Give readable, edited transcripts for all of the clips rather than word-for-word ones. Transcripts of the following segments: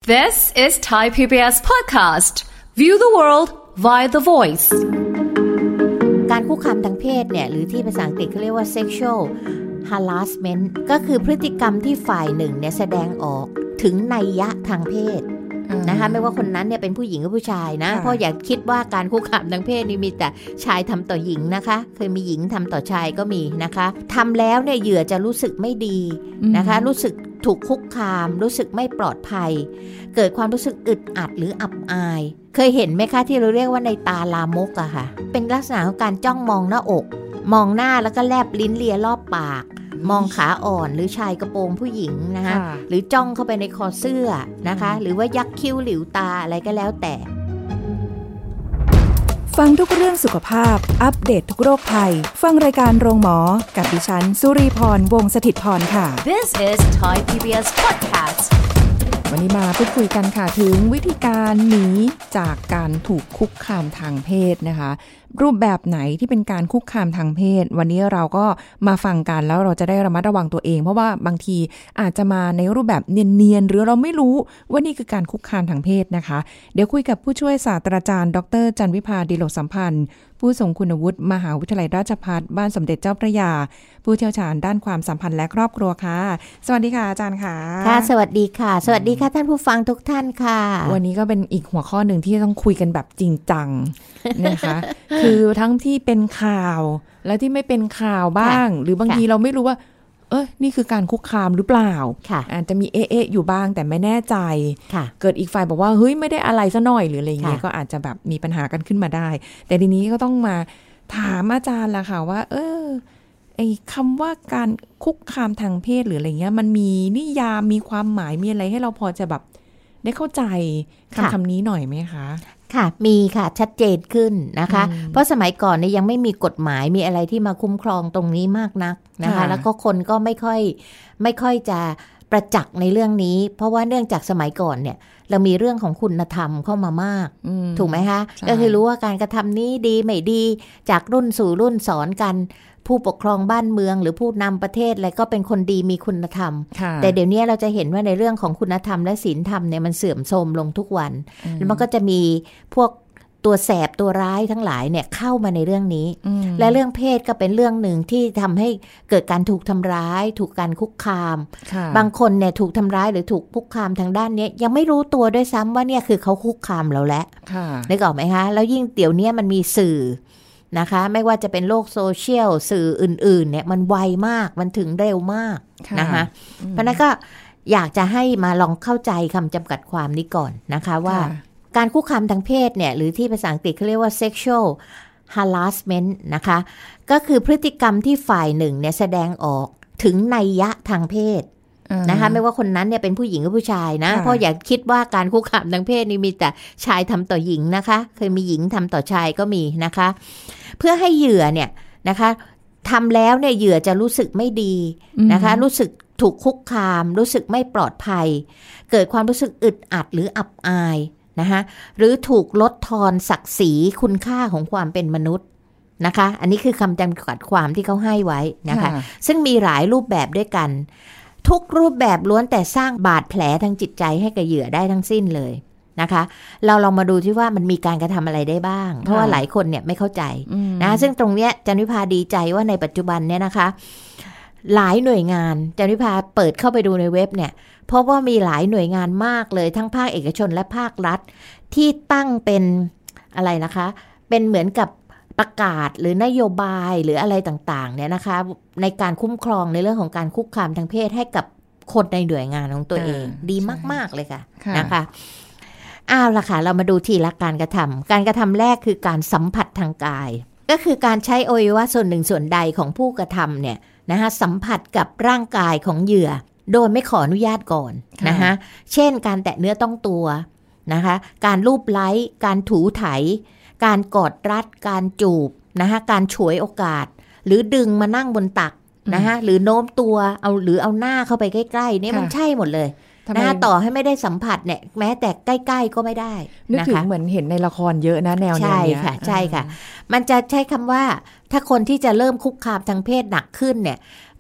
This is Thai PBS podcast. View the world via the voice. การคุกคามทางเพศเนี่ยหรือที่ภาษาอังกฤษเขาเรียกว่า sexual harassment ก็คือพฤติกรรมที่ฝ่ายหนึ่งเนี่ยแสดงออกถึงนัยยะทางเพศนะคะไม่ว่าคนนั้นเนี่ยเป็นผู้หญิงหรือผู้ชายนะเพราะอย่าคิดว่าการคุกคามทางเพศนี่มีแต่ชายทำต่อหญิงนะคะเคยมีหญิงทำต่อชายก็มีนะคะทำแล้วเนี่ยเหยื่อจะรู้สึกไม่ดีนะคะรู้สึกถูกคุกคามรู้สึกไม่ปลอดภัยเกิดความรู้สึกอึดอัดหรืออับอายเคยเห็นไหมคะที่เราเรียกว่าในตาลามกอะค่ะเป็นลักษณะของการจ้องมองหน้าอกมองหน้าแล้วก็แลบลิ้นเลียรอบปากมองขาอ่อนหรือชายกระโปรงผู้หญิงนะคะหรือจ้องเข้าไปในคอเสื้อนะคะหรือว่ายักคิ้วหลิวตาอะไรก็แล้วแต่ฟังทุกเรื่องสุขภาพอัปเดต ทุกโรคภัยฟังรายการโรงหมอกับดิฉันสุรีพรวงศ์สถิตพรค่ะ This is Thai PBS podcast. วันนี้มาพูดคุยกันค่ะถึงวิธีการหนีจากการถูกคุกคามทางเพศนะคะรูปแบบไหนที่เป็นการคุกคามทางเพศวันนี้เราก็มาฟังกันแล้วเราจะได้ระมัดระวังตัวเองเพราะว่าบางทีอาจจะมาในรูปแบบเนียนๆหรือเราไม่รู้ว่านี่คือการคุกคามทางเพศนะคะเดี๋ยวคุยกับผู้ช่วยศาสตราจารย์ดร.จันวิภาดิโลกสัมพันธ์ผู้ทรงคุณวุฒิมหาวิทยาลัยราชภัฏบ้านสมเด็จเจ้าพระยาผู้เชี่ยวชาญด้านความสัมพันธ์และครอบครัวค่ะสวัสดีค่ะอาจารย์ค่ะค่ะสวัสดีค่ะสวัสดีค่ะท่านผู้ฟังทุกท่านค่ะวันนี้ก็เป็นอีกหัวข้อหนึ่งที่ต้องคุยกันแบบจริงจังนะคะคือทั้งที่เป็นข่าวและที่ไม่เป็นข่าวบ้างหรือบางทีเราไม่รู้ว่านี่คือการคุกคามหรือเปล่าอาจจะมีอยู่บ้างแต่ไม่แน่ใจเกิดอีกฝ่ายบอกว่าเฮ้ยไม่ได้อะไรซะหน่อยหรืออะไรเงี้ยก็อาจจะแบบมีปัญหากันขึ้นมาได้แต่ทีนี้ก็ต้องมาถามอาจารย์ล่ะค่ะว่าไอ้คำว่าการคุกคามทางเพศหรืออะไรเงี้ยมันมีนิยามมีความหมายมีอะไรให้เราพอจะแบบได้เข้าใจคำนี้หน่อยไหมคะค่ะมีค่ะชัดเจนขึ้นนะคะเพราะสมัยก่อนเนี่ยยังไม่มีกฎหมายมีอะไรที่มาคุ้มครองตรงนี้มากนักนะคะแล้วก็คนก็ไม่ค่อยจะประจักษ์ในเรื่องนี้เพราะว่าเนื่องจากสมัยก่อนเนี่ยเรามีเรื่องของคุณธรรมเข้ามามากถูกไหมคะก็คือรู้ว่าการกระทำนี้ดีไม่ดีจากรุ่นสู่รุ่นสอนกันผู้ปกครองบ้านเมืองหรือผู้นำประเทศอะไรก็เป็นคนดีมีคุณธรรมแต่เดี๋ยวนี้เราจะเห็นว่าในเรื่องของคุณธรรมและศีลธรรมเนี่ยมันเสื่อมโทรมลงทุกวันแล้วมันก็จะมีพวกตัวแสบตัวร้ายทั้งหลายเนี่ยเข้ามาในเรื่องนี้และเรื่องเพศก็เป็นเรื่องหนึ่งที่ทำให้เกิดการถูกทำร้ายถูกการคุกคามบางคนเนี่ยถูกทำร้ายหรือถูกคุกคามทางด้านนี้ยังไม่รู้ตัวด้วยซ้ำว่าเนี่ยคือเขาคุกคามเราแล้วนึกออกไหมคะแล้วยิ่งเดี๋ยวนี้มันมีสื่อนะคะไม่ว่าจะเป็นโลกโซเชียลสื่ออื่นๆเนี่ยมันไวมากมันถึงเร็วมากนะคะเพราะนั้นก็อยากจะให้มาลองเข้าใจคำจำกัดความนี้ก่อนนะคะว่าการคุกคามทางเพศเนี่ยหรือที่ภาษาอังกฤษเขาเรียกว่า sexual harassment นะคะก็คือพฤติกรรมที่ฝ่ายหนึ่งเนี่ยแสดงออกถึงนัยยะทางเพศนะคะไม่ว่าคนนั้นเนี่ยเป็นผู้หญิงหรือผู้ชายนะเพราะอย่าคิดว่าการคุกคามทางเพศนี่มีแต่ชายทำต่อหญิงนะคะเคยมีหญิงทำต่อชายก็มีนะคะเพื่อให้เหยื่อเนี่ยนะคะทำแล้วเนี่ยเหยื่อจะรู้สึกไม่ดีนะคะรู้สึกถูกคุกคามรู้สึกไม่ปลอดภัยเกิดความรู้สึกอึดอัดหรืออับอายนะคะหรือถูกลดทอนศักดิ์ศรีคุณค่าของความเป็นมนุษย์นะคะอันนี้คือคำจำกัดความที่เขาให้ไว้นะคะซึ่งมีหลายรูปแบบด้วยกันทุกรูปแบบล้วนแต่สร้างบาดแผลทางจิตใจให้กับเหยื่อได้ทั้งสิ้นเลยนะคะเราลองมาดูที่ว่ามันมีการกระทำอะไรได้บ้างเพราะว่าหลายคนเนี่ยไม่เข้าใจนะซึ่งตรงเนี้ยจันวิภาดีใจว่าในปัจจุบันเนี่ยนะคะหลายหน่วยงานจันวิภาเปิดเข้าไปดูในเว็บเนี่ยเพราะว่ามีหลายหน่วยงานมากเลยทั้งภาคเอกชนและภาครัฐที่ตั้งเป็นอะไรนะคะเป็นเหมือนกับประกาศหรือนโยบายหรืออะไรต่างๆเนี่ยนะคะในการคุ้มครองในเรื่องของการคุกคามทางเพศให้กับคนในหน่วยงานของตัวเองดีมากๆเลยค่ะนะคะล่ะค่ะเรามาดูทีละการกระทำแรกคือการสัมผัสทางกายก็คือการใช้อวัยวะส่วนหนึ่งส่วนใดของผู้กระทำเนี่ยนะคะสัมผัสกับร่างกายของเหยื่อโดยไม่ขออนุญาตก่อนนะคะเช่นการแตะเนื้อต้องตัวนะคะการลูบไล้การถูไถการกอดรัดการจูบนะคะการฉวยโอกาสหรือดึงมานั่งบนตักนะคะหรือโน้มตัวหรือเอาหน้าเข้าไปใกล้ๆเนี่ยมันใช่หมดเลยนะคะต่อให้ไม่ได้สัมผัสเนี่ยแม้แต่ใกล้ๆก็ไม่ได้นึกถึงเหมือนเห็นในละครเยอะนะแนวนี้ใช่ค่ะมันจะใช้คำว่าถ้าคนที่จะเริ่มคุกคามทางเพศหนักขึ้นเนี่ย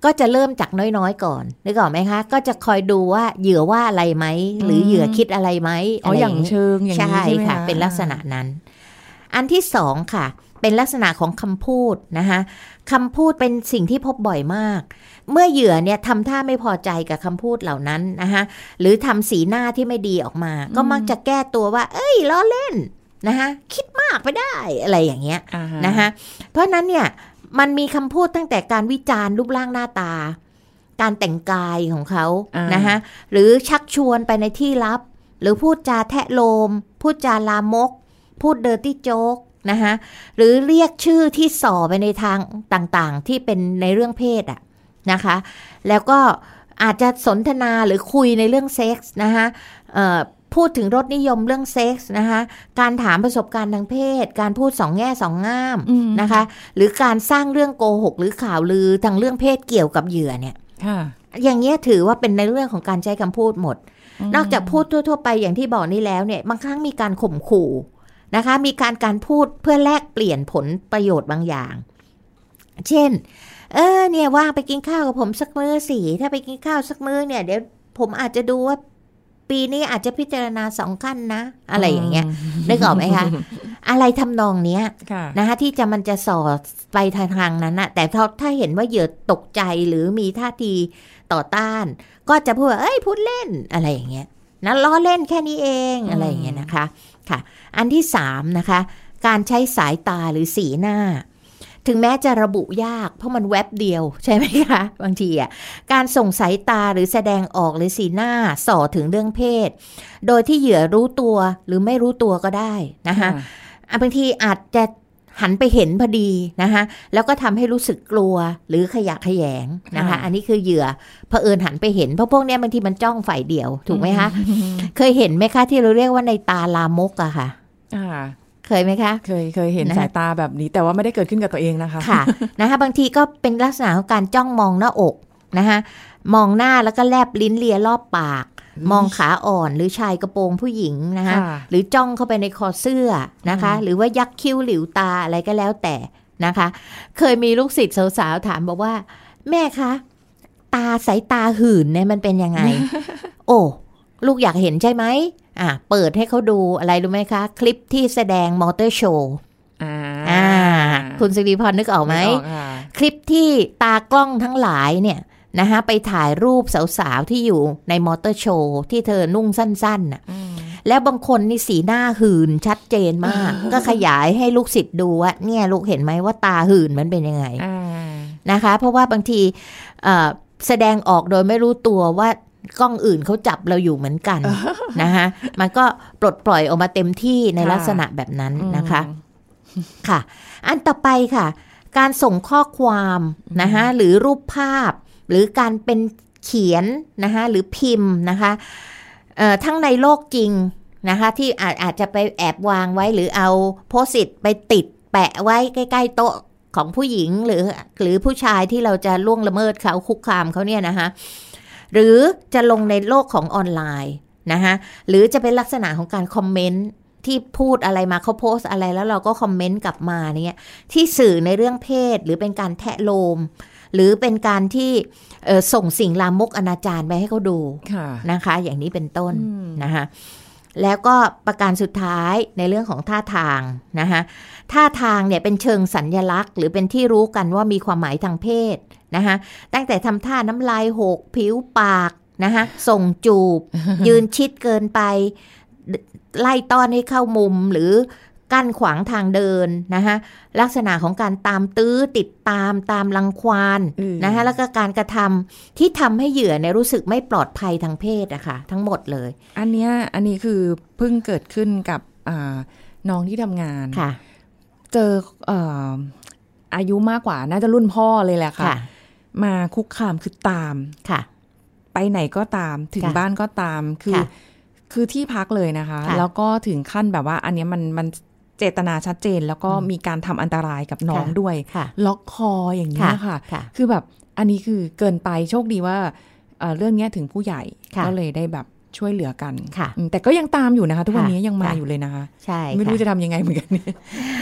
ก็จะเริ่มจากน้อยๆก่อนนึกออกไหมคะก็จะคอยดูว่าเหยื่อว่าอะไรไหมหรือเหยื่อคิดอะไรไหมอะไรอย่างเชิงอย่างนี้ใช่ไหมคะเป็นลักษณะนั้นอันที่สองค่ะเป็นลักษณะของคำพูดนะคะคำพูดเป็นสิ่งที่พบบ่อยมากเมื่อเหยื่อเนี่ยทำท่าไม่พอใจกับคำพูดเหล่านั้นนะคะหรือทำสีหน้าที่ไม่ดีออกมาก็มักจะแก้ตัวว่าเอ้ยล้อเล่นนะคะคิดมากไปได้อะไรอย่างเงี้ยนะคะเพราะนั้นเนี่ยมันมีคำพูดตั้งแต่การวิจารณ์รูปร่างหน้าตาการแต่งกายของเขานะคะหรือชักชวนไปในที่ลับหรือพูดจาแทะโลมพูดจาลามกพูดเดอร์ตี้โจ๊กนะคะหรือเรียกชื่อที่ส่อไปในทางต่างๆที่เป็นในเรื่องเพศอะนะคะแล้วก็อาจจะสนทนาหรือคุยในเรื่องเซ็กส์นะคะพูดถึงรสนิยมเรื่องเซ็กส์นะคะการถามประสบการณ์ทางเพศการพูดสองแง่สองง่ามนะคะหรือการสร้างเรื่องโกหกหรือข่าวลือทางเรื่องเพศเกี่ยวกับเหยื่อเนี่ยอย่างเงี้ยถือว่าเป็นในเรื่องของการใช้คำพูดหมดนอกจากพูดทั่วๆไปอย่างที่บอกนี่แล้วเนี่ยบางครั้งมีการข่มขู่นะคะมีการพูดเพื่อแลกเปลี่ยนผลประโยชน์บางอย่างเช่นเนี่ยว่างไปกินข้าวกับผมสักมื้อสิถ้าไปกินข้าวสักมื้อเนี่ยเดี๋ยวผมอาจจะดูว่าปีนี้อาจจะพิจารณา2 ขั้นนะอะไรอย่างเงี้ยนึกออกไหมคะอะไรทำนองเนี้ยนะคะที่มันจะส่อไปทางนั้นนะแต่ถ้าเห็นว่าเหยื่อตกใจหรือมีท่าทีต่อต้านก็จะพูดว่าพูดเล่นอะไรอย่างเงี้ยนะล้อเล่นแค่นี้เองอะไรอย่างเงี้ยนะคะค่ะอันที่3นะคะการใช้สายตาหรือสีหน้าถึงแม้จะระบุยากเพราะมันแวบเดียวใช่ไหมคะบางทีการส่งสายตาหรือแสดงออกหรือสีหน้าส่อถึงเรื่องเพศโดยที่เหยื่อรู้ตัวหรือไม่รู้ตัวก็ได้นะคะบางทีอาจจะหันไปเห็นพอดีนะคะแล้วก็ทำให้รู้สึกกลัวหรือขยะแขยงนะคะอันนี้คือเหยื่อเผอิญหันไปเห็นเพราะพวกนี้บางทีมันจ้องฝ่ายเดียวถูกไหมคะเคยเห็นไหมคะที่เราเรียกว่าในตาลามกอะค่ะเคยไหมคะเคยเห็นสายตาแบบนี้แต่ว่าไม่ได้เกิดขึ้นกับตัวเองนะคะค่ะนะคะบางทีก็เป็นลักษณะของการจ้องมองหน้าอกนะคะมองหน้าแล้วก็แลบลิ้นเลียรอบปากมองขาอ่อนหรือชายกระโปรงผู้หญิงนะคะหรือจ้องเข้าไปในคอเสื้อนะคะหรือว่ายักคิ้วหลิวตาอะไรก็แล้วแต่นะคะเคยมีลูกศิษย์สาวๆถามบอกว่าแม่คะสายตาหื่นเนี่ยมันเป็นยังไง โอ้ลูกอยากเห็นใช่ไหมเปิดให้เขาดูอะไรรู้ไหมคะคลิปที่แสดงมอเตอร์โชว์คุณสิริพรนึกออกไหมคลิปที่ตากล้องทั้งหลายเนี่ยนะคะไปถ่ายรูปสาวๆที่อยู่ในมอเตอร์โชว์ที่เธอนุ่งสั้นๆน่ะแล้วบางคนนี่สีหน้าหื่นชัดเจนมาก ก็ขยายให้ลูกศิษย์ดูว่าเนี่ยลูกเห็นไหมว่าตาหื่นมันเป็นยังไงนะคะเพราะว่าบางทีแสดงออกโดยไม่รู้ตัวว่ากล้องอื่นเขาจับเราอยู่เหมือนกันนะคะมันก็ปลดปล่อยออกมาเต็มที่ในลักษณะแบบนั้นนะคะค่ะอันต่อไปค่ะการส่งข้อความนะคะหรือรูปภาพหรือการเป็นเขียนนะคะหรือพิมพ์นะคะทั้งในโลกจริงนะคะที่อาจจะไปแอบวางไว้หรือเอาโพสต์อิทไปติดแปะไว้ใกล้ๆโต๊ะของผู้หญิงหรือผู้ชายที่เราจะล่วงละเมิดเขาคุกคามเขาเนี่ยนะคะหรือจะลงในโลกของออนไลน์นะคะหรือจะเป็นลักษณะของการคอมเมนต์ที่พูดอะไรมาเขาโพสต์อะไรแล้วเราก็คอมเมนต์กลับมาเนี่ยที่สื่อในเรื่องเพศหรือเป็นการแทะโลมหรือเป็นการที่ส่งสิ่งลามกอนาจารไปให้เขาดูนะคะอย่างนี้เป็นต้นนะคะแล้วก็ประการสุดท้ายในเรื่องของท่าทางนะคะท่าทางเนี่ยเป็นเชิงสัญลักษณ์หรือเป็นที่รู้กันว่ามีความหมายทางเพศนะคะตั้งแต่ทำท่าน้ำลายหกผิวปากนะคะส่งจูบ ยืนชิดเกินไปไล่ต้อนให้เข้ามุมหรือกั้นขวางทางเดินนะคะลักษณะของการตามตื้อติดตามรังควานนะคะแล้วก็การกระทำที่ทำให้เหยื่อเนี่ยรู้สึกไม่ปลอดภัยทางเพศอะค่ะทั้งหมดเลยอันนี้คือเพิ่งเกิดขึ้นกับน้องที่ทำงานเจออายุมากกว่าน่าจะรุ่นพ่อเลยแหละค่ะมาคุกคามคือตามไปไหนก็ตามถึงบ้านก็ตามคือที่พักเลยนะคะแล้วก็ถึงขั้นแบบว่าอันนี้มันเจตนาชัดเจนแล้วก็มีการทำอันตรายกับน้องด้วยล็อกคออย่างนี้ค่ะคือแบบอันนี้คือเกินไปโชคดีว่าเรื่องนี้ถึงผู้ใหญ่ก็เลยได้แบบช่วยเหลือกันแต่ก็ยังตามอยู่นะคะทุกวันนี้ยังมาอยู่เลยนะคะใช่ไม่รู้จะทำยังไงเหมือนกัน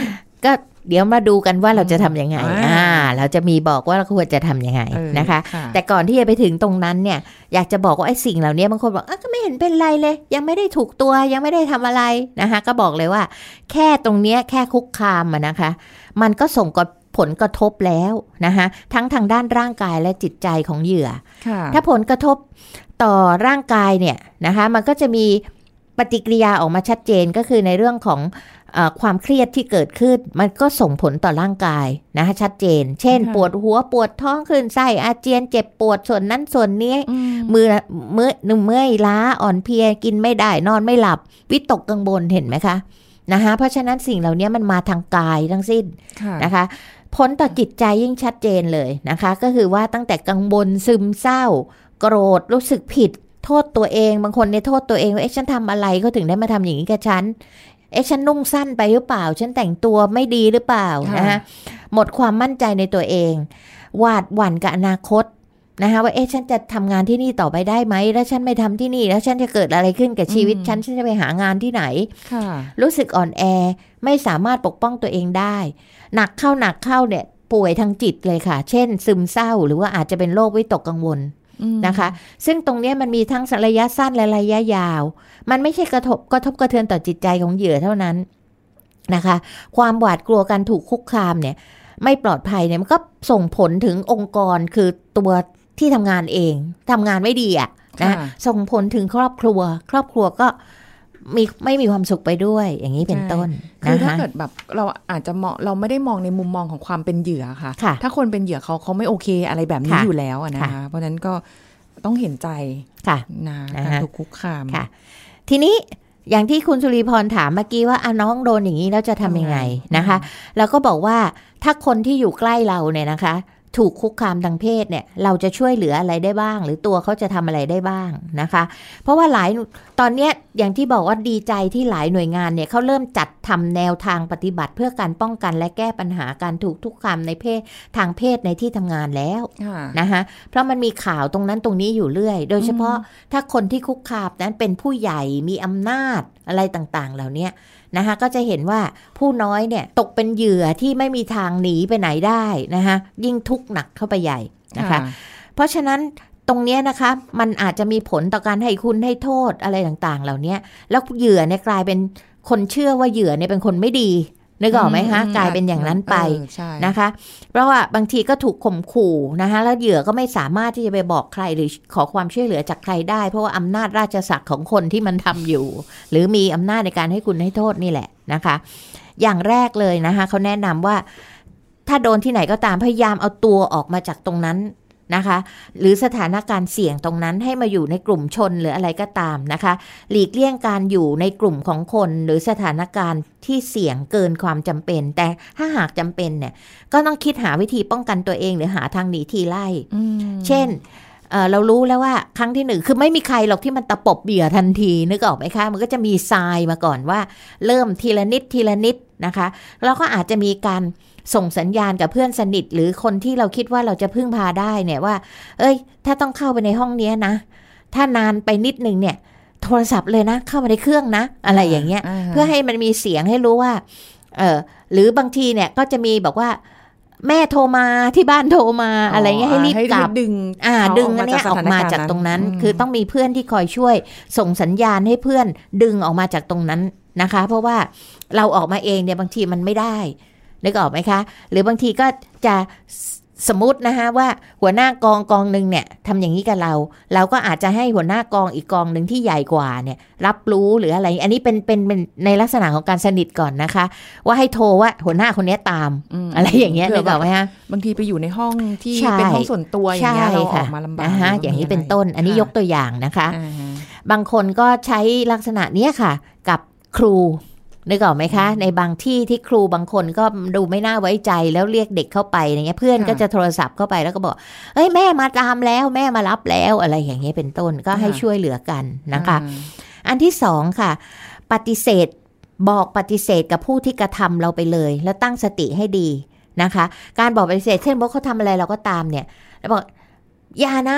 ก็เดี๋ยวมาดูกันว่าเราจะทำยังไงเราจะมีบอกว่าเราควรจะทำยังไงนะคะแต่ก่อนที่จะไปถึงตรงนั้นเนี่ยอยากจะบอกว่าไอ้สิ่งเหล่านี้บางคนบอกก็ไม่เห็นเป็นไรเลยยังไม่ได้ถูกตัวยังไม่ได้ทำอะไรนะคะก็บอกเลยว่าแค่ตรงเนี้ยแค่คุกคามนะคะมันก็ส่งผลกระทบแล้วนะคะทั้งทางด้านร่างกายและจิตใจของเหยื่อถ้าผลกระทบต่อร่างกายเนี่ยนะคะมันก็จะมีปฏิกิริยาออกมาชัดเจนก็คือในเรื่องของความเครียดที่เกิดขึ้นมันก็ส่งผลต่อร่างกายนะคะชัดเจนเช่นปวดหัวปวดท้องคลื่นไส้อาเจียนเจ็บปวดส่วนนั้นส่วนนี้เมื่อยล้าอ่อนเพลียกินไม่ได้นอนไม่หลับวิตกกังวลเห็นไหมคะนะคะเพราะฉะนั้นสิ่งเหล่านี้มันมาทางกายทั้งสิ้นนะคะผลต่อจิตใจยิ่งชัดเจนเลยนะคะก็คือว่าตั้งแต่กังวลซึมเศร้าโกรธรู้สึกผิดโทษตัวเองบางคนเนี่ยโทษตัวเองว่าฉันทำอะไรเขาถึงได้มาทำอย่างนี้กับฉันฉันนุ่งสั้นไปหรือเปล่าฉันแต่งตัวไม่ดีหรือเปล่านะคะหมดความมั่นใจในตัวเองหวาดหวั่นกับอนาคตนะคะว่าฉันจะทำงานที่นี่ต่อไปได้ไหมแล้วฉันไม่ทำที่นี่แล้วฉันจะเกิดอะไรขึ้นกับชีวิตฉันจะไปหางานที่ไหนรู้สึกอ่อนแอไม่สามารถปกป้องตัวเองได้หนักเข้าเนี่ยป่วยทางจิตเลยค่ะเช่นซึมเศร้าหรือว่าอาจจะเป็นโรควิตกกังวลนะคะซึ่งตรงนี้มันมีทั้งระยะสั้นและระยะยาวมันไม่ใช่กระทบกระเทือนต่อจิตใจของเหยื่อเท่านั้นนะคะความหวาดกลัวการถูกคุกคามเนี่ยไม่ปลอดภัยเนี่ยมันก็ส่งผลถึงองค์กรคือตัวที่ทำงานเองทำงานไม่ดีอ่ะนะส่งผลถึงครอบครัวก็ไม่มีความสุขไปด้วยอย่างนี้เป็นต้นคือถ้าเกิดแบบเราอาจจะเราไม่ได้มองในมุมมองของความเป็นเหยื่อค่ะถ้าคนเป็นเหยื่อเขาไม่โอเคอะไรแบบนี้อยู่แล้วนะคะเพราะนั้นก็ต้องเห็นใจนะการถูกคุกคามทีนี้อย่างที่คุณสุริพรถามเมื่อกี้ว่าน้องโดนอย่างนี้แล้วจะทำยังไงนะคะแล้วก็บอกว่าถ้าคนที่อยู่ใกล้เราเนี่ยนะคะถูกคุกคามทางเพศเนี่ยเราจะช่วยเหลืออะไรได้บ้างหรือตัวเขาจะทำอะไรได้บ้างนะคะเพราะว่าตอนนี้อย่างที่บอกว่าดีใจที่หลายหน่วยงานเนี่ยเขาเริ่มจัดทำแนวทางปฏิบัติเพื่อการป้องกันและแก้ปัญหาการถูกคุกคามในทางเพศในที่ทำงานแล้วนะคะเพราะมันมีข่าวตรงนั้นตรงนี้อยู่เรื่อยโดยเฉพาะถ้าคนที่คุกคามนั้นเป็นผู้ใหญ่มีอำนาจอะไรต่างๆเหล่านี้นะคะก็จะเห็นว่าผู้น้อยเนี่ยตกเป็นเหยื่อที่ไม่มีทางหนีไปไหนได้นะคะยิ่งทุกข์หนักเข้าไปใหญ่นะคะเพราะฉะนั้นตรงนี้นะคะมันอาจจะมีผลต่อการให้คุณให้โทษอะไรต่างๆเหล่านี้แล้วเหยื่อเนี่ยกลายเป็นคนเชื่อว่าเหยื่อเนี่ยเป็นคนไม่ดีนึกออกไหมคะกลายเป็นอย่างนั้นไปนะคะเพราะว่าบางทีก็ถูกข่มขู่นะคะแล้วเหยื่อก็ไม่สามารถที่จะไปบอกใครหรือขอความช่วยเหลือจากใครได้เพราะว่าอำนาจราชศักดิ์ของคนที่มันทำอยู่หรือมีอำนาจในการให้คุณให้โทษนี่แหละนะคะอย่างแรกเลยนะคะเขาแนะนำว่าถ้าโดนที่ไหนก็ตามพยายามเอาตัวออกมาจากตรงนั้นนะคะหรือสถานการณ์เสี่ยงตรงนั้นให้มาอยู่ในกลุ่มชนหรืออะไรก็ตามนะคะหลีกเลี่ยงการอยู่ในกลุ่มของคนหรือสถานการณ์ที่เสี่ยงเกินความจำเป็นแต่ถ้าหากจำเป็นเนี่ยก็ต้องคิดหาวิธีป้องกันตัวเองหรือหาทางหนีทีไล่เช่นเรารู้แล้วว่าครั้งที่หนึ่งคือไม่มีใครหรอกที่มันตะปบเหยื่อทันทีนึกออกไหมคะมันก็จะมีทรายมาก่อนว่าเริ่มทีละนิดนะคะแล้วก็อาจจะมีการส่งสัญญาณกับเพื่อนสนิทหรือคนที่เราคิดว่าเราจะพึ่งพาได้เนี่ยว่าถ้าต้องเข้าไปในห้องนี้นะถ้านานไปนิดนึงเนี่ยโทรศัพท์เลยนะเข้ามาในเครื่องนะอะไรอย่างเงี้ยเพื่อให้มันมีเสียงให้รู้ว่าหรือบางทีเนี่ยก็จะมีบอกว่าแม่โทรมาที่บ้านโทรมาอะไรเงี้ยให้รีบกลับดึงอันนี้ออกมาจากตรงนั้นคือต้องมีเพื่อนที่คอยช่วยส่งสัญญาณให้เพื่อนดึงออกมาจากตรงนั้นนะคะเพราะว่าเราออกมาเองเนี่ยบางทีมันไม่ได้นึกออกไหมคะหรือบางทีก็จะสมมุตินะคะว่าหัวหน้ากองนึงเนี่ยทำอย่างนี้กับเราก็อาจจะให้หัวหน้ากองอีกกองนึงที่ใหญ่กว่าเนี่ยรับรู้หรืออะไรอันนี้เป็นในลักษณะของการสนิทก่อนนะคะว่าให้โทรว่าหัวหน้าคนนี้ตามอะไรอย่างเงี้ยนึกออกไหมคะบางทีไปอยู่ในห้องที่เป็นห้องส่วนตัวอย่างเงี้ยเราออกมาลำบากอย่างนี้เป็นต้นอันนี้ยกตัวอย่างนะคะบางคนก็ใช้ลักษณะนี้ค่ะกับครูนึกออกไหมคะในบางที่ครูบางคนก็ดูไม่น่าไว้ใจแล้วเรียกเด็กเข้าไปอย่างเงี้ยเพื่อนก็จะโทรศัพท์เข้าไปแล้วก็บอกแม่มาตามแล้วแม่มารับแล้วอะไรอย่างเงี้ยเป็นต้นก็ให้ช่วยเหลือกันนะคะอันที่สองค่ะปฏิเสธกับผู้ที่กระทำเราไปเลยแล้วตั้งสติให้ดีนะคะการบอกปฏิเสธเช่นว่าเขาทำอะไรเราก็ตามเนี่ยแล้วบอกอย่านะ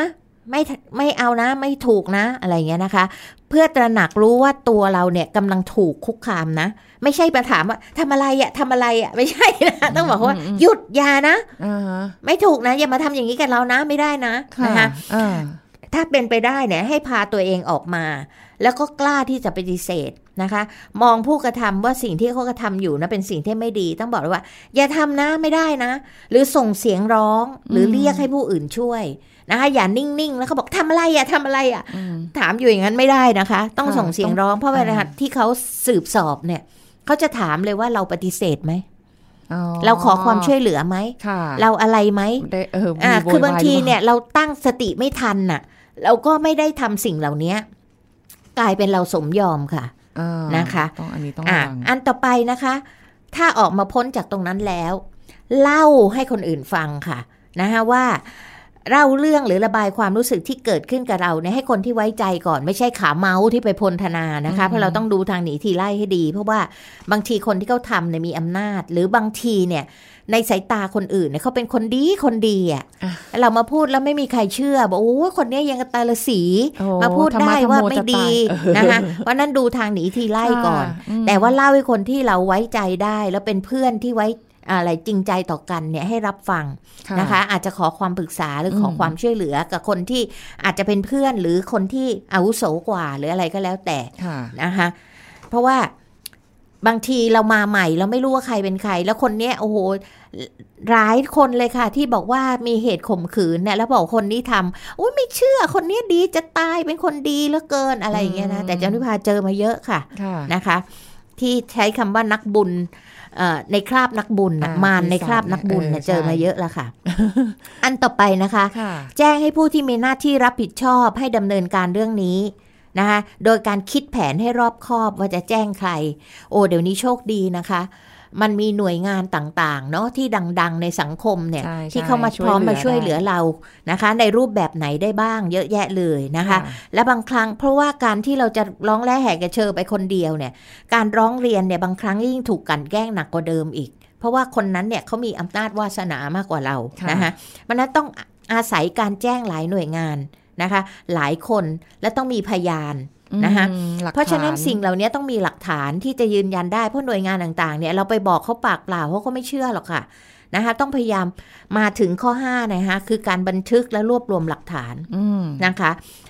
ไม่เอานะไม่ถูกนะอะไรเงี้ยนะคะเพื่อตระหนักรู้ว่าตัวเราเนี่ยกำลังถูกคุกคามนะไม่ใช่มาถามว่าทำอะไรอะไม่ใช่นะต้องบอกว่าหยุดอย่านะไม่ถูกนะอย่ามาทำอย่างนี้กับเรานะไม่ได้นะนะคะถ้าเป็นไปได้เนี่ยให้พาตัวเองออกมาแล้วก็กล้าที่จะปฏิเสธนะคะมองผู้กระทำว่าสิ่งที่เขากระทำอยู่นะเป็นสิ่งที่ไม่ดีต้องบอกเลยว่าอย่าทำนะไม่ได้นะหรือส่งเสียงร้องหรือเรียกให้ผู้อื่นช่วยนะคะอย่านิ่งๆแล้วเขาบอกทำอะไรอะถามอยู่อย่างนั้นไม่ได้นะคะต้องส่งเสียงร้องเพราะเวลาที่เขาสืบสอบเนี่ยเขาจะถามเลยว่าเราปฏิเสธไหมเราขอความช่วยเหลือไหมเราอะไรไหมคือบางทีเนี่ยเราตั้งสติไม่ทันน่ะเราก็ไม่ได้ทำสิ่งเหล่านี้กลายเป็นเราสมยอมค่ะนะคะอันต่อไปนะคะถ้าออกมาพ้นจากตรงนั้นแล้วเล่าให้คนอื่นฟังค่ะนะคะว่าเล่าเรื่องหรือระบายความรู้สึกที่เกิดขึ้นกับเราเนี่ยให้คนที่ไว้ใจก่อนไม่ใช่ขาเมาที่ไปพลธนานะคะเพราะเราต้องดูทางหนีทีไล่ให้ดีเพราะว่าบางทีคนที่เขาทำเนี่ยมีอำนาจหรือบางทีเนี่ยในสายตาคนอื่นเนี่ยเขาเป็นคนดีอ่ะเรามาพูดแล้วไม่มีใครเชื่อบอกโอ้คนนี้ยังกระตาละสีมาพูดได้ว่าไม่ดีนะคะเพราะนั้นดูทางหนีทีไล่ก่อนแต่ว่าเล่าให้คนที่เราไว้ใจได้แล้วเป็นเพื่อนที่ไว้อะไรจริงใจต่อกันเนี่ยให้รับฟังนะคะอาจจะขอความปรึกษาหรือขอความช่วยเหลือกับคนที่อาจจะเป็นเพื่อนหรือคนที่อาวุโสกว่าหรืออะไรก็แล้วแต่นะคะเพราะว่าบางทีเรามาใหม่เราไม่รู้ว่าใครเป็นใครแล้วคนเนี้ยโอ้โหร้ายคนเลยค่ะที่บอกว่ามีเหตุข่มขืนเนี่ยแล้วบอกคนนี้ทำอุ้ยไม่เชื่อคนนี้ดีจะตายเป็นคนดีเหลือเกินอะไรอย่างเงี้ยนะแต่จันทิพาเจอมาเยอะค่ะนะคะที่ใช้คำว่านักบุญในคราบนักบุญมารในคราบนักบุญเจอมาเยอะแล้วค่ะ อันต่อไปนะคะแจ้งให้ผู้ที่มีหน้าที่รับผิดชอบให้ดำเนินการเรื่องนี้นะคะโดยการคิดแผนให้รอบคอบว่าจะแจ้งใครเดี๋ยวนี้โชคดีนะคะมันมีหน่วยงานต่างๆเนาะที่ดังๆในสังคมเนี่ยที่เข้ามาพร้อมมาช่วยเหลือเรานะคะในรูปแบบไหนได้บ้างเยอะแยะเลยนะคะและบางครั้งเพราะว่าการที่เราจะร้องแล่แหกกระเชอไปคนเดียวเนี่ยการร้องเรียนเนี่ยบางครั้งยิ่งถูกกลั่นแกล้งหนักกว่าเดิมอีกเพราะว่าคนนั้นเนี่ยเขามีอำนาจวาสนามากกว่าเรานะคะมันนั้นต้องอาศัยการแจ้งหลายหน่วยงานนะคะหลายคนและต้องมีพยานนะคะเพราะฉะนั้นสิ่งเหล่านี้ต้องมีหลักฐานที่จะยืนยันได้เพราะหน่วยงานต่างๆเนี่ยเราไปบอกเขาปากเปล่าเขาก็ไม่เชื่อหรอกค่ะนะคะต้องพยายามมาถึงข้อ5นะคะคือการบันทึกและรวบรวมหลักฐานนะคะ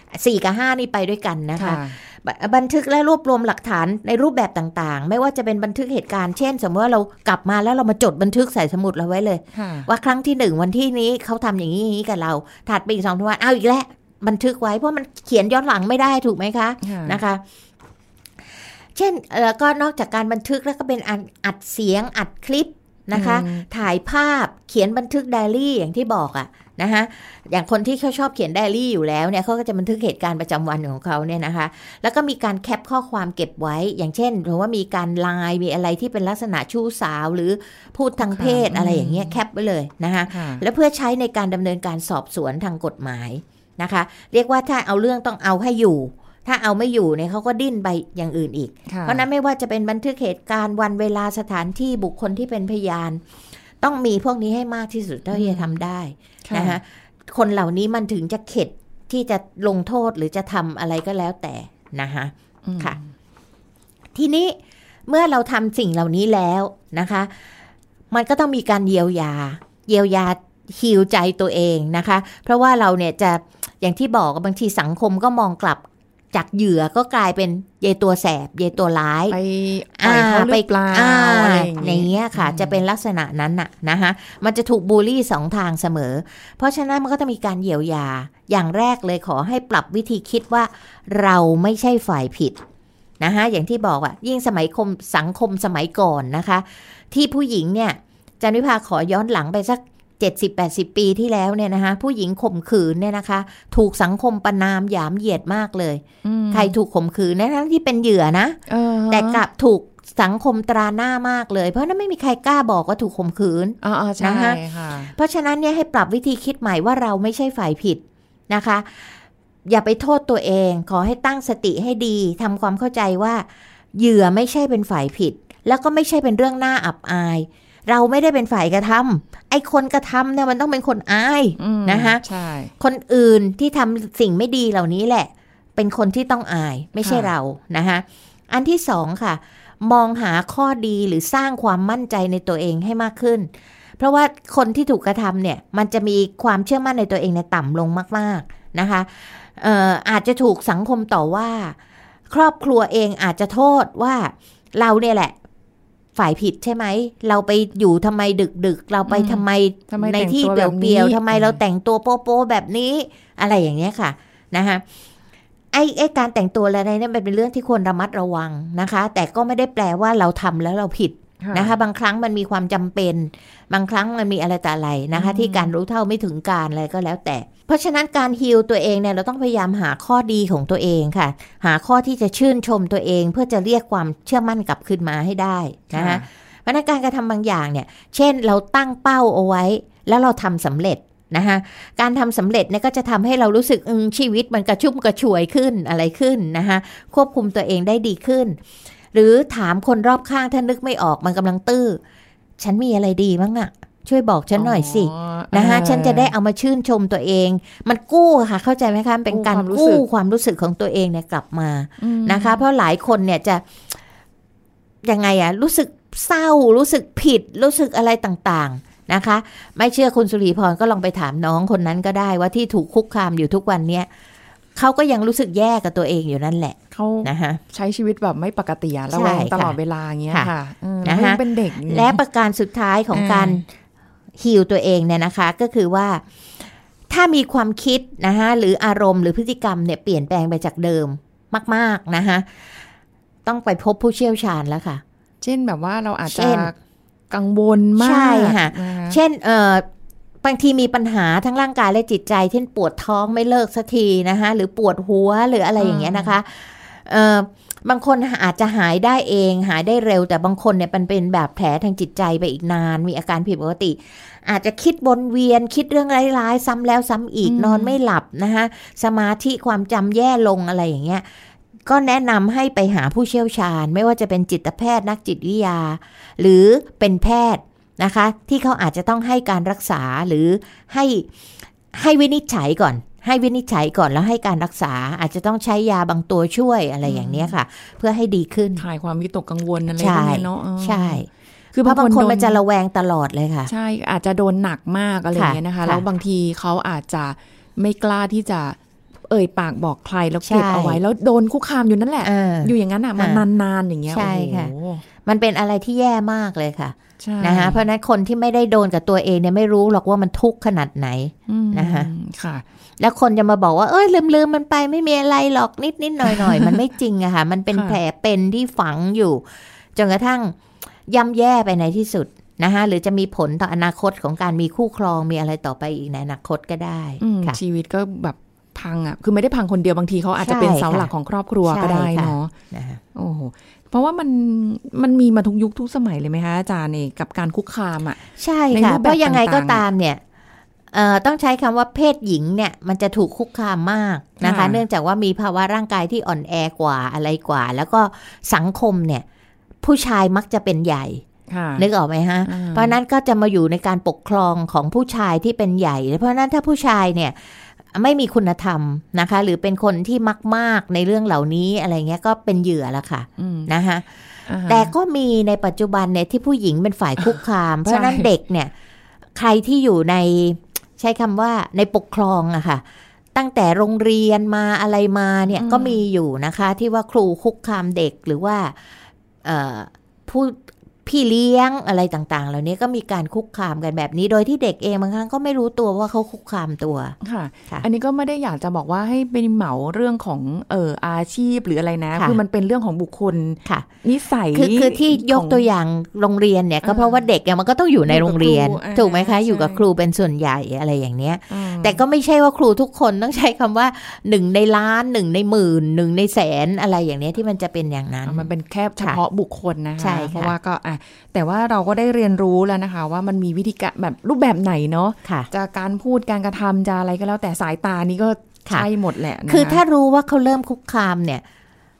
4กับ5นี่ไปด้วยกันนะคะบันทึกและรวบรวมหลักฐานในรูปแบบต่างๆไม่ว่าจะเป็นบันทึกเหตุการณ์เช่นสมมติว่าเรากลับมาแล้วเรามาจดบันทึกใส่สมุดเราไว้เลยว่าครั้งที่1วันที่นี้เขาทำอย่างนี้กับเราถัดไปอีก2 วันเอาอีกแล้วบันทึกไว้เพราะมันเขียนย้อนหลังไม่ได้ถูกไหมคะนะคะเช่นก็นอกจากการบันทึกแล้วก็เป็นอัดเสียงอัดคลิปนะคะถ่ายภาพเขียนบันทึกไดอารี่อย่างที่บอกอะนะคะอย่างคนที่เขาชอบเขียนไดอารี่อยู่แล้วเนี่ยเขาก็จะบันทึกเหตุการณ์ประจำวันของเขาเนี่ยนะคะแล้วก็มีการแคปข้อความเก็บไว้อย่างเช่นหรือว่ามีการไลน์มีอะไรที่เป็นลักษณะชู้สาวหรือพูดทางเพศอะไรอย่างเงี้ยแคปไว้เลยนะคะแล้วเพื่อใช้ในการดำเนินการสอบสวนทางกฎหมายนะคะเรียกว่าถ้าเอาเรื่องต้องเอาให้อยู่ถ้าเอาไม่อยู่เนี่ยเขาก็ดิ้นไปอย่างอื่นอีกเพราะนั้นไม่ว่าจะเป็นบันทึกเหตุการณ์วันเวลาสถานที่บุคคลที่เป็นพยานต้องมีพวกนี้ให้มากที่สุดเท่าที่จะทำได้นะคะคนเหล่านี้มันถึงจะเข็ดที่จะลงโทษหรือจะทำอะไรก็แล้วแต่นะคะค่ะทีนี้เมื่อเราทำสิ่งเหล่านี้แล้วนะคะมันก็ต้องมีการเยียวยาฮีลใจตัวเองนะคะเพราะว่าเราเนี่ยจะอย่างที่บอกบางทีสังคมก็มองกลับจากเหยื่อก็กลายเป็นเยตัวแสบเยตัวร้ายไปปลาอะไรอย่างเงี้ยค่ะจะเป็นลักษณะนั้นน่ะนะคะมันจะถูกบูลลี่2 ทางเสมอเพราะฉะนั้นมันก็ต้องมีการเยียวยาอย่างแรกเลยขอให้ปรับวิธีคิดว่าเราไม่ใช่ฝ่ายผิดนะคะอย่างที่บอกว่ายิ่งสังคมสมัยก่อนนะคะที่ผู้หญิงเนี่ยจันวิภาขอย้อนหลังไปสัก70-80 ปีที่แล้วเนี่ยนะคะผู้หญิงข่มขืนเนี่ยนะคะถูกสังคมประณามหยามเหยียดมากเลยใครถูกข่มขืนทั้งที่เป็นเหยื่อนะแต่กลับถูกสังคมตราหน้ามากเลยเพราะนั้นไม่มีใครกล้าบอกว่าถูกข่มขืนนะคะเพราะฉะนั้นเนี่ยให้ปรับวิธีคิดใหม่ว่าเราไม่ใช่ฝ่ายผิดนะคะอย่าไปโทษตัวเองขอให้ตั้งสติให้ดีทำความเข้าใจว่าเหยื่อไม่ใช่เป็นฝ่ายผิดแล้วก็ไม่ใช่เป็นเรื่องน่าอับอายเราไม่ได้เป็นฝ่ายกระทำไอ้คนกระทำเนี่ยมันต้องเป็นคนอายนะคะใช่คนอื่นที่ทำสิ่งไม่ดีเหล่านี้แหละเป็นคนที่ต้องอายไม่ใช่เรานะคะอันที่สองค่ะมองหาข้อดีหรือสร้างความมั่นใจในตัวเองให้มากขึ้นเพราะว่าคนที่ถูกกระทำเนี่ยมันจะมีความเชื่อมั่นในตัวเองเนี่ยต่ำลงมากๆนะคะอาจจะถูกสังคมต่อว่าครอบครัวเองอาจจะโทษว่าเราเนี่ยแหละฝ่ายผิดใช่ไหมเราไปอยู่ทำไมดึกๆเราไปทำไมในที่เปลี่ยวๆทำไมเราแต่งตัวโป๊ะๆแบบนี้อะไรอย่างเงี้ยค่ะนะคะไอ้การแต่งตัวอะไรเนี่ยมันเป็นเรื่องที่ควรระมัดระวังนะคะแต่ก็ไม่ได้แปลว่าเราทำแล้วเราผิดนะคะบางครั้งมันมีความจำเป็นบางครั้งมันมีอะไรแต่อะไรนะคะที่การรู้เท่าไม่ถึงการอะไรก็แล้วแต่เพราะฉะนั้นการฮีลตัวเองเนี่ยเราต้องพยายามหาข้อดีของตัวเองค่ะหาข้อที่จะชื่นชมตัวเองเพื่อจะเรียกความเชื่อมั่นกลับคืนมาให้ได้นะคะเพราะการกระทำบางอย่างเนี่ยเช่นเราตั้งเป้าเอาไว้แล้วเราทำสำเร็จนะคะการทำสำเร็จเนี่ยก็จะทำให้เรารู้สึกชีวิตมันกระชุ่มกระชวยขึ้นอะไรขึ้นนะคะควบคุมตัวเองได้ดีขึ้นหรือถามคนรอบข้างถ้านึกไม่ออกมันกำลังตื้อฉันมีอะไรดีบ้างอะช่วยบอกฉันหน่อยสินะคะฉันจะได้เอามาชื่นชมตัวเองมันกู้ค่ะเข้าใจไหมคะเป็นการกู้ความรู้สึกของตัวเองเนี่ยกลับมานะคะเพราะหลายคนเนี่ยจะยังไงอะรู้สึกเศร้ารู้สึกผิดรู้สึกอะไรต่างๆนะคะไม่เชื่อคุณสุรีพรก็ลองไปถามน้องคนนั้นก็ได้ว่าที่ถูกคุกคามอยู่ทุกวันเนี้ยเขาก็ยังรู้สึกแย่กับตัวเองอยู่นั่นแหละเขานะคะใช้ชีวิตแบบไม่ปกติระแวงตลอดเวลาอย่างเงี้ยค่ะนะคะเป็นเด็กและประการสุดท้ายของการฮีลตัวเองเนี่ยนะคะก็คือว่าถ้ามีความคิดนะคะหรืออารมณ์หรือพฤติกรรมเนี่ยเปลี่ยนแปลงไปจากเดิมมากๆนะคะต้องไปพบผู้เชี่ยวชาญแล้วค่ะเช่นแบบว่าเราอาจจะกังวลมากใช่ค่ะเช่นบางทีมีปัญหาทั้งร่างกายและจิตใจเช่นปวดท้องไม่เลิกสักทีนะคะหรือปวดหัวหรืออะไรอย่างเงี้ยนะคะบางคนอาจจะหายได้เองหายได้เร็วแต่บางคนเนี่ยมันเป็นแบบแผลทางจิตใจไปอีกนานมีอาการผิดปกติอาจจะคิดวนเวียนคิดเรื่องร้ายๆซ้ำแล้วซ้ำอีกนอนไม่หลับนะคะสมาธิความจำแย่ลงอะไรอย่างเงี้ยก็แนะนำให้ไปหาผู้เชี่ยวชาญไม่ว่าจะเป็นจิตแพทย์นักจิตวิทยาหรือเป็นแพทย์นะคะที่เขาอาจจะต้องให้การรักษาหรือให้วินิจฉัยก่อนแล้วให้การรักษาอาจจะต้องใช้ยาบางตัวช่วยอะไรอย่างนี้ค่ะเพื่อให้ดีขึ้นคลายความวิตกกังวลอะไรพวกนี้เนาะใช่คือเพราะบางคนมันจะระแวงตลอดเลยค่ะใช่อาจจะโดนหนักมากอะไรอย่างเงี้ยนะคะแล้วบางทีเขาอาจจะไม่กล้าที่จะปากบอกใครแล้วเก็บเอาไว้แล้วโดนคุกคามอยู่นั่นแหละอยู่อย่างนั้นอ่ะมันนานๆอย่างเงี้ยใช่ค่ะมันเป็นอะไรที่แย่มากเลยค่ะนะคะเพราะนั้นคนที่ไม่ได้โดนกับตัวเองเนี่ยไม่รู้หรอกว่ามันทุกข์ขนาดไหนนะคะค่ะแล้วคนจะมาบอกว่าลืมมันไปไม่มีอะไรหรอกนิดหน่อยมันไม่จริงอะค่ะมันเป็นแผลเป็นที่ฝังอยู่จนกระทั่งย่ำแย่ไปในที่สุดนะคะหรือจะมีผลต่ออนาคตของการมีคู่ครองมีอะไรต่อไปอีกในอนาคตก็ได้ค่ะชีวิตก็แบบพังอะคือไม่ได้พังคนเดียวบางทีเขาอาจจะเป็นเสาหลักของครอบครัวก็ได้เนาะโอ้โหเพราะว่ามันมีมาทุกยุคทุกสมัยเลยไหมคะอาจารย์นี่กับการคุกคามอ่ะใช่ค่ะเพราะยังไงก็ตามเนี่ยต้องใช้คำว่าเพศหญิงเนี่ยมันจะถูกคุกคามมากนะคะเนื่องจากว่ามีภาวะร่างกายที่อ่อนแอกว่าอะไรกว่าแล้วก็สังคมเนี่ยผู้ชายมักจะเป็นใหญ่นึกออกไหมฮะเพราะนั้นก็จะมาอยู่ในการปกครองของผู้ชายที่เป็นใหญ่เพราะนั้นถ้าผู้ชายเนี่ยไม่มีคุณธรรมนะคะหรือเป็นคนที่มากในเรื่องเหล่านี้อะไรเงี้ยก็เป็นเหยื่อละค่ะนะคะแต่ก็มีในปัจจุบันเนี่ยที่ผู้หญิงเป็นฝ่ายคุกคามเพราะนั้นเด็กเนี่ยใครที่อยู่ในใช้คำว่าในปกครองอะค่ะตั้งแต่โรงเรียนมาอะไรมาเนี่ยก็มีอยู่นะคะที่ว่าครูคุกคามเด็กหรือว่าผู้พี่เลี้ยงอะไรต่างๆเหล่านี้ก็มีการคุกคามกันแบบนี้โดยที่เด็กเองบางครั้งก็ไม่รู้ตัวว่าเขาคุกคามตัวค่ะอันนี้ก็ไม่ได้อยากจะบอกว่าให้เป็นเหมาเรื่องของอาชีพหรืออะไรนะคือมันเป็นเรื่องของบุคคลนิสัยคือที่ยกตัวอย่างโรงเรียนเนี่ยก็เพราะว่าเด็กมันก็ต้องอยู่ในโรงเรียนถูกไหมคะอยู่กับครูเป็นส่วนใหญ่อะไรอย่างเนี้ยแต่ก็ไม่ใช่ว่าครูทุกคนต้องใช้คำว่า1 ในล้าน1 ในหมื่น1 ในแสนอะไรอย่างเนี้ยที่มันจะเป็นอย่างนั้นมันเป็นแค่เฉพาะบุคคลนะคะเพราะว่าก็แต่ว่าเราก็ได้เรียนรู้แล้วนะคะว่ามันมีวิธีการแบบรูปแบบไหนเนาะจะการพูดการกระทำจะอะไรก็แล้วแต่สายตานี้ก็ใช่หมดแหละคือถ้ารู้ว่าเขาเริ่มคุกคามเนี่ย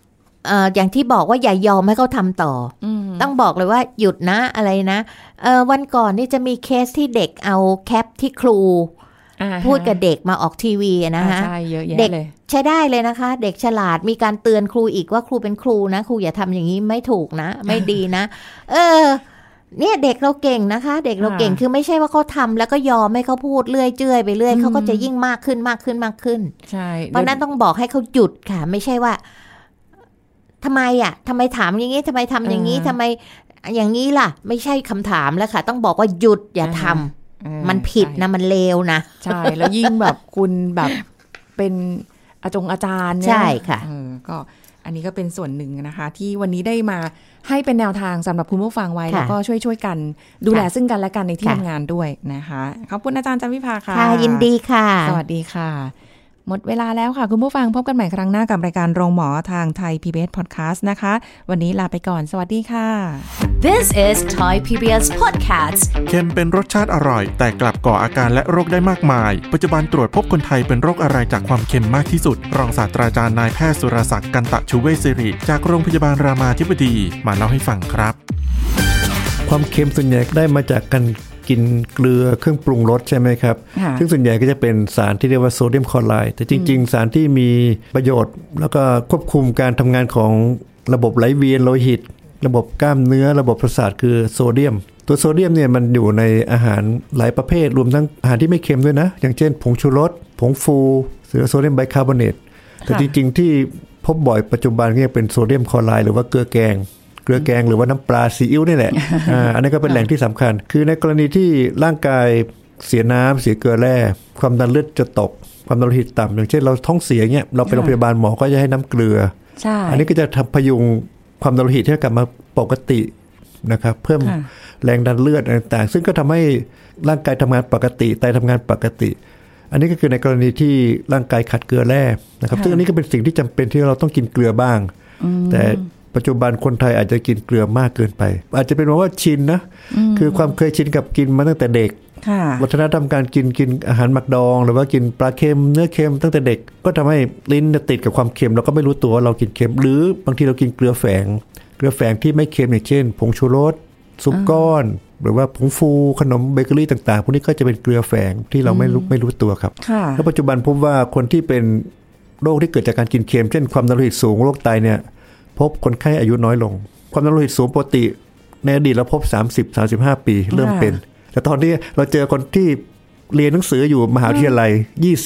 อย่างที่บอกว่าอย่ายอมให้เขาทำต่อต้องบอกเลยว่าหยุดนะอะไรนะวันก่อนนี่จะมีเคสที่เด็กเอาแคปที่ครูพูดกับเด็กมาออกทีวีนะคะใช่เยอะแยะเลยใช้ได้เลยนะคะเด็กฉลาดมีการเตือนครูอีกว่าครูเป็นครูนะครูอย่าทำอย่างนี้ไม่ถูกนะไม่ดีนะเนี่ยเด็กเราเก่งนะคะเด็กเราเก่งคือไม่ใช่ว่าเขาทำแล้วก็ยอมให้เขาพูดเรื่อยเจื่อยไปเรื่อยเขาก็จะยิ่งมากขึ้นมากขึ้นมากขึ้นใช่เพราะนั้นต้องบอกให้เขาหยุดค่ะไม่ใช่ว่าทำไมถามอย่างนี้ทำไมทำอย่างนี้ทำไมอย่างนี้ล่ะไม่ใช่คำถามแล้วค่ะต้องบอกว่าหยุดอย่าทำมันผิดนะมันเลวนะใช่แล้วยิ่งแบบคุณแบบเป็นอาจารย์เนี่ยใช่ค่ะก็อันนี้ก็เป็นส่วนหนึ่งนะคะที่วันนี้ได้มาให้เป็นแนวทางสำหรับคุณผู้ฟังไว้แล้วก็ช่วยกันดูแลซึ่งกันและกันในที่ทำงานด้วยนะคะขอบคุณอาจารย์จันวิภาค่ะยินดีค่ะสวัสดีค่ะหมดเวลาแล้วค่ะคุณผู้ฟังพบกันใหม่ครั้งหน้ากับรายการโรงหมอทางไทย PBS Podcast นะคะวันนี้ลาไปก่อนสวัสดีค่ะ This is Thai PBS Podcast เค็มเป็นรสชาติอร่อยแต่กลับก่ออาการและโรคได้มากมายปัจจุบันตรวจพบคนไทยเป็นโรคอะไรจากความเค็มมากที่สุดรองศาสตราจารย์นายแพทย์สุรศักดิ์กันตะชูเวชศิริจากโรงพยาบาลรามาธิบดีมาเล่าให้ฟังครับความเค็มส่วนใหญ่ได้มาจากการกินเกลือเครื่องปรุงรสใช่ไหมครับซึ่งส่วนใหญ่ก็จะเป็นสารที่เรียกว่าโซเดียมคลอไรด์แต่จริงๆสารที่มีประโยชน์แล้วก็ควบคุมการทำงานของระบบไหลเวียนโลหิตระบบกล้ามเนื้อระบบประสาทคือโซเดียมตัวโซเดียมเนี่ยมันอยู่ในอาหารหลายประเภทรวมทั้งอาหารที่ไม่เค็มด้วยนะอย่างเช่นผงชูรสผงฟูหรือโซเดียมไบคาร์บอเนตแต่จริงๆที่พบบ่อยปัจจุบันก็เป็นโซเดียมคลอไรด์หรือว่าเกลือแกงหรือว่าน้ำปลาซีอิ๊วนี่แหละ อันนี้ก็เป็นแหล่งที่สำคัญคือในกรณีที่ร่างกายเสียน้ำเสียเกลือแร่ความดันเลือดจะตกความดันโลหิตต่ำอย่างเช่นเราท้องเสียเงี้ยเราไปโรงพยาบาลหมอก็จะให้น้ำเกลืออันนี้ก็จะทำพยุงความดันโลหิตให้กลับมาปกตินะครับเพิ่มแรงดันเลือดต่างๆซึ่งก็ทำให้ร่างกายทำงานปกติไตทำงานปกติอันนี้ก็คือในกรณีที่ร่างกายขาดเกลือแร่นะครับซึ่งอันนี้ก็เป็นสิ่งที่จำเป็นที่เราต้องกินเกลือบ้างแต่ปัจจุบันคนไทยอาจจะกินเกลือมากเกินไปอาจจะเป็นเพราะว่าชินนะคือความเคยชินกับกินมาตั้งแต่เด็กวัฒนธรรมการกินอาหารหมักดองหรือว่ากินปลาเค็มเนื้อเค็มตั้งแต่เด็กก็ทำให้ลิ้นติดกับความเค็มเราก็ไม่รู้ตัวว่าเรากินเค็มหรือบางทีเรากินเกลือแฝงที่ไม่เค็มอย่างเช่นผงชูรสซุปก้อนหรือว่าผงฟูขนมเบเกอรี่ต่างๆพวกนี้ก็จะเป็นเกลือแฝงที่เราไม่รู้ตัวครับแล้วปัจจุบันพบว่าคนที่เป็นโรคที่เกิดจากการกินเค็มเช่นความดันโลหิตสูงโรคไตเนี่ยพบคนไข้อายุน้อยลงความดันโลหิตสูงปกติในอดีตเราพบ 30-35 ปีเริ่มเป็นแต่ตอนนี้เราเจอคนที่เรียนหนังสืออยู่มหาวิทยาลัย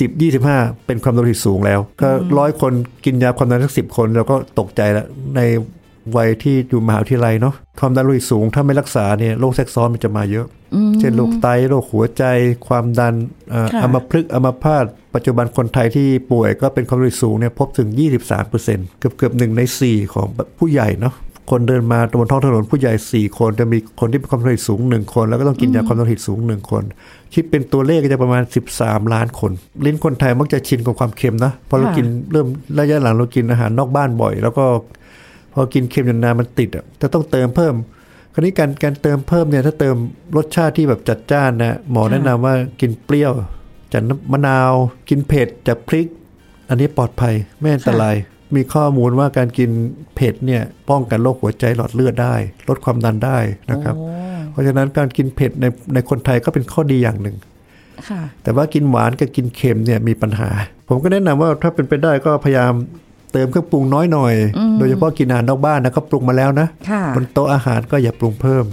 20-25เป็นความดันโลหิตสูงแล้วก็100คนกินยาความดันสัก10คนเราก็ตกใจแล้วในวัยที่อยู่มหาวิทยาลัยเนาะความดันโลหิตสูงถ้าไม่รักษาเนี่ยโรคแทรกซ้อนมันจะมาเยอะเช่นโรคไตโรคหัวใจความดันอัมพฤกษ์อัมพาตปัจจุบันคนไทยที่ป่วยก็เป็นความดันโลหิตสูงเนี่ยพบถึง 23% เกือบ1ใน4ของผู้ใหญ่เนาะคนเดินมาบนท้องถนนผู้ใหญ่4คนจะมีคนที่เป็นความดันโลหิตสูง1คนแล้วก็ต้องกินยาความดันโลหิตสูง1คนคิดเป็นตัวเลขก็จะประมาณ13ล้านคนลิ้นคนไทยมักจะชินกับความเค็มนะพอเรากินเริ่มระยะหลังเรากินอาหารนอกบ้านบ่อยแล้วก็พอกินเค็มนานๆมันติดจะต้องเติมเพิ่มคราวนี้การเติมเพิ่มเนี่ยถ้าเติมรสชาติที่แบบจัดจ้านนะหมอแนะนำว่ากินเปรี้ยวจากมะนาวกินเผ็ดจากพริกอันนี้ปลอดภัยไม่อันตรายมีข้อมูลว่าการกินเผ็ดเนี่ยป้องกันโรคหัวใจหลอดเลือดได้ลดความดันได้นะครับเพราะฉะนั้นการกินเผ็ดในคนไทยก็เป็นข้อดีอย่างหนึ่งแต่ว่ากินหวานกับกินเค็มเนี่ยมีปัญหาผมก็แนะนำว่าถ้าเป็นไปได้ก็พยายามเติมเครื่องปรุงน้อยหน่อยโดยเฉพาะกินอาหารนอกบ้านนะก็ปรุงมาแล้วนะบนโต๊ะอาหารก็อย่าปรุงเพิ่ม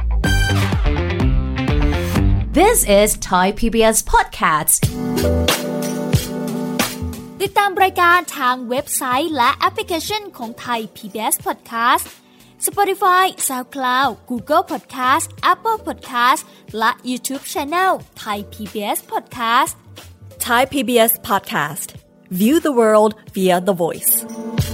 This is Thai PBS Podcast ติดตามรายการทางเว็บไซต์และแอปพลิเคชันของ Thai PBS Podcast Spotify SoundCloud Google Podcast Apple Podcast และ YouTube Channel Thai PBS Podcast Thai PBS Podcast View the world via the voice